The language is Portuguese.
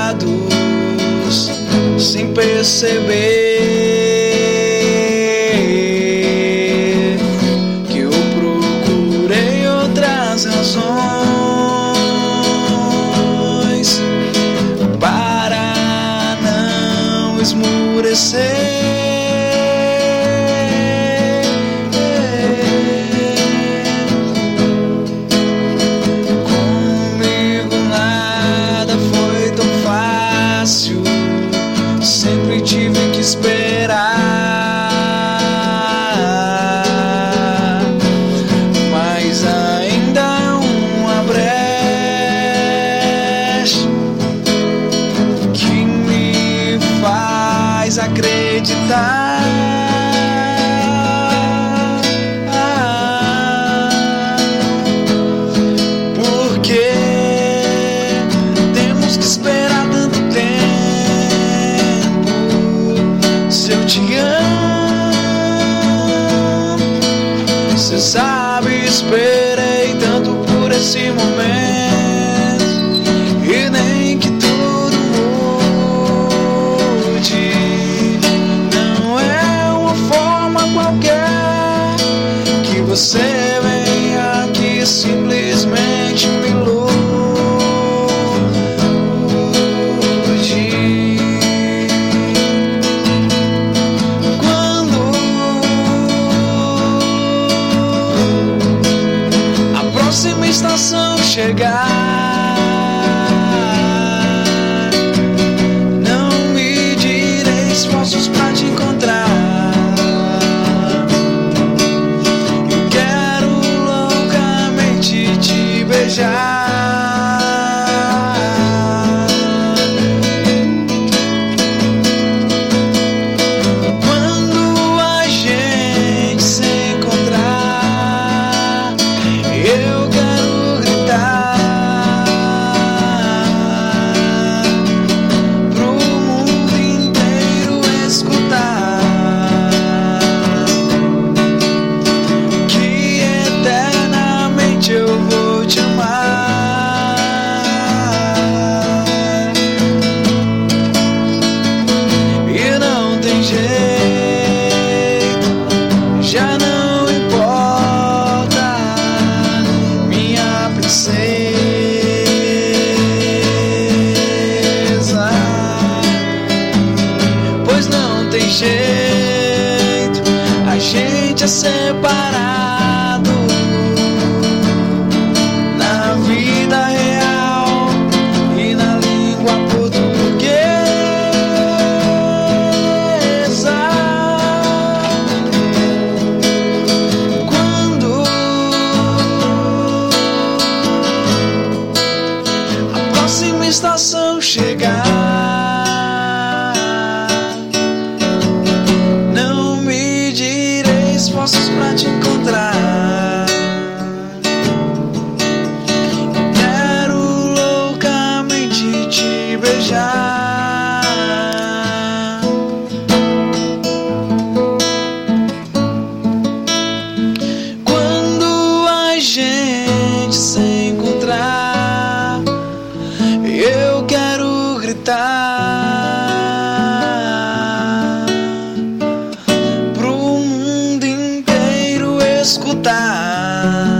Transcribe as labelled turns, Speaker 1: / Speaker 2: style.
Speaker 1: lados sem perceber que eu procurei outras razões para não esmurecer. Sempre tive que esperar, mas ainda há uma brecha que me faz acreditar. Porque temos que esperar tanto tempo? Se eu te amo, cê sabe, esperei tanto por esse momento, e nem que tudo mude. Não é uma forma qualquer que você venha aqui simplesmente me ilude. Próxima estação chegar, não medirei esforços pra te encontrar. Eu quero loucamente te beijar. Quando a gente se encontrar, eu quero gritar pro mundo inteiro escutar que eternamente eu vou te amar. E não tem jeito, já não importa, minha princesa, pois não tem jeito, a gente é separado na vida real e na língua portuguesa. Quando a próxima estação chegar, não medirei esforços pra te encontrar. Quero loucamente te beijar. Quando a gente se encontrar, eu quero gritar pro mundo inteiro escutar